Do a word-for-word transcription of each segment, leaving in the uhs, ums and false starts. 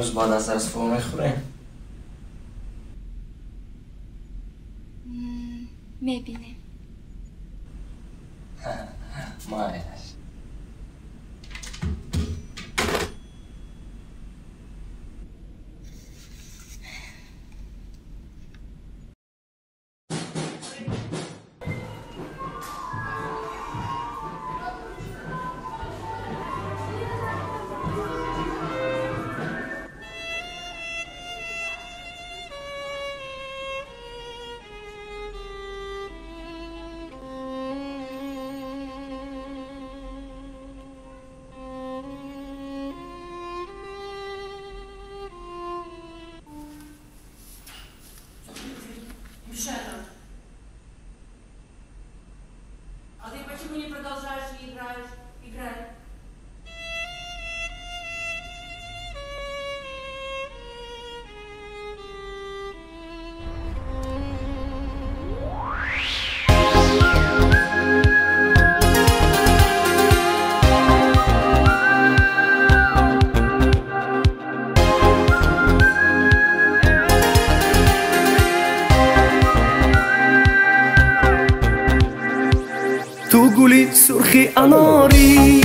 امروز بعد از درس فوق میخوریم؟ میبینیم. مایش تو گلی سرخی اناری،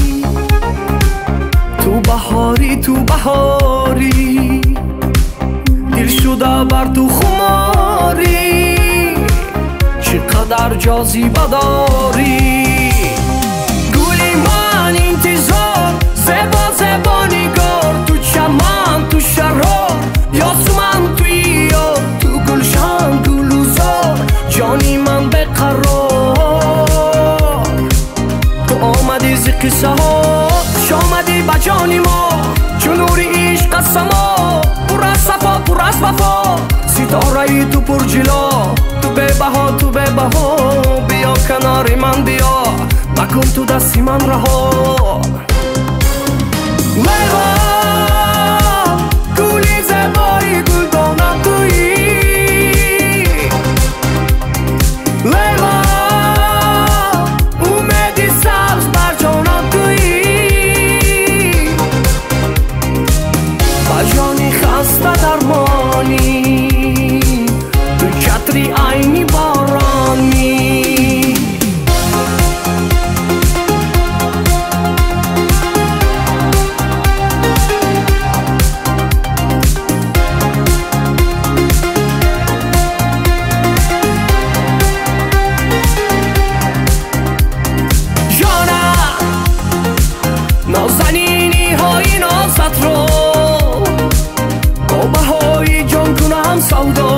تو بهاری تو بهاری، دل شده بر تو خماری، چقدر جاذبه داری. گلی من انتظار، زبا زبا نگار، تو چمن تو شرار، یاسمن توی یار، تو گلشن گلوزار، جانی من بقرار. آمدی زی قصه ها، شامدی با جانی ما، جنوری عشق از سما، پر از صفا پر از وفا، ستاره ای تو پر جلا، تو به بها تو به بها، بیا کنار من بیا، مکن تو دستی من رها. لیلا گلی زبایی گلدانم تویی، لیلا درمانی، تو چتری عینی بارانی. جانم نازنینی های نازت رو بهای جان کنم سودا،